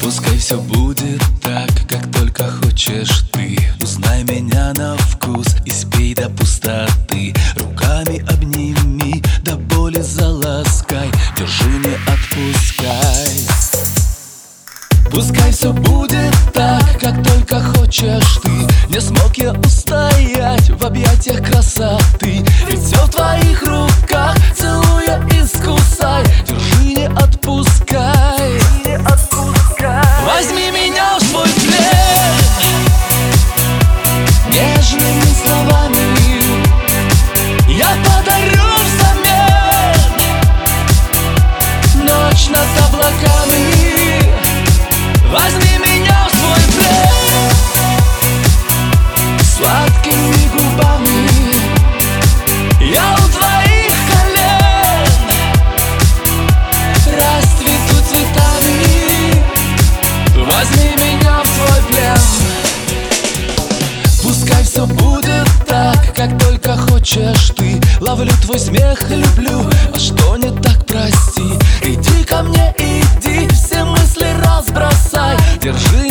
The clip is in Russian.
Пускай все будет так, как только хочешь ты. Узнай меня на вкус и спей до пустоты. Руками обними, до боли заласкай. Держи, не отпускай. Пускай все будет так, как только хочешь ты. Не смог я устоять в объятиях красоты. Ведь все в твоих руках, целуя искусай. Держи, не отпускай. Возьми меня в свой плен нежными словами. Я подарю взамен ночь над облаками. Возьми меня в свой плен сладкими губами. Я у твоих колен расцвету цветами. Возьми меня в свой плен. Пускай все будет так, как только хочешь ты. Ловлю твой смех, люблю, а что не так, прости. Иди ко мне, иди, все мысли разбросай. Держи,